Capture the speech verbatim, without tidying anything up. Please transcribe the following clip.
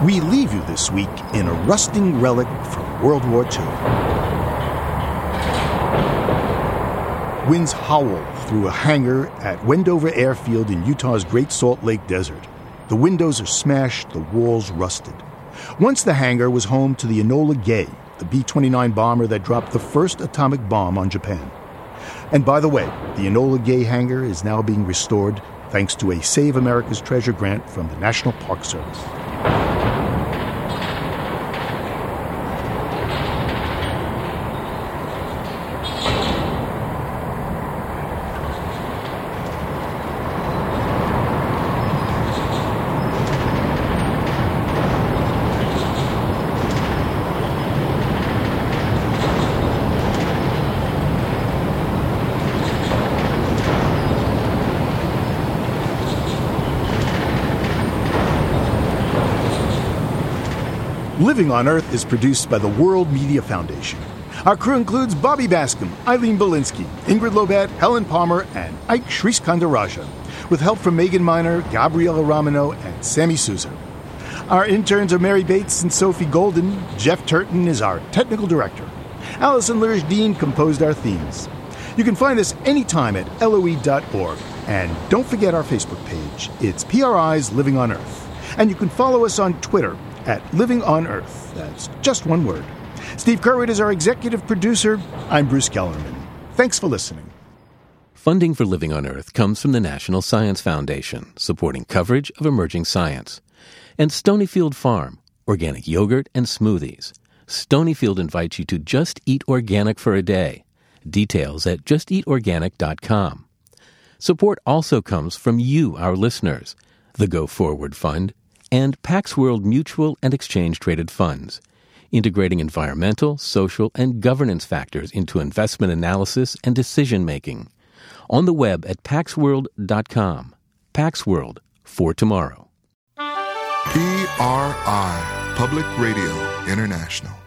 We leave you this week in a rusting relic from World War Two. Winds howl through a hangar at Wendover Airfield in Utah's Great Salt Lake Desert. The windows are smashed, the walls rusted. Once the hangar was home to the Enola Gay, the B twenty-nine bomber that dropped the first atomic bomb on Japan. And by the way, the Enola Gay hangar is now being restored thanks to a Save America's Treasure grant from the National Park Service. Living on Earth is produced by the World Media Foundation. Our crew includes Bobby Bascom, Eileen Belinsky, Ingrid Lobat, Helen Palmer, and Ike Sriskandarajah, with help from Megan Miner, Gabriella Romano, and Sammy Souza. Our interns are Mary Bates and Sophie Golden. Jeff Turton is our technical director. Allison Lirish-Dean composed our themes. You can find us anytime at L O E dot org. And don't forget our Facebook page. It's P R I's Living on Earth. And you can follow us on Twitter at Living on Earth. That's just one word. Steve Curwood is our executive producer. I'm Bruce Kellerman. Thanks for listening. Funding for Living on Earth comes from the National Science Foundation, supporting coverage of emerging science. And Stonyfield Farm, organic yogurt and smoothies. Stonyfield invites you to just eat organic for a day. Details at just eat organic dot com. Support also comes from you, our listeners, the Go Forward Fund, and Pax World Mutual and Exchange-Traded Funds, integrating environmental, social, and governance factors into investment analysis and decision-making. On the web at pax world dot com. Pax World, for tomorrow. P R I, Public Radio International.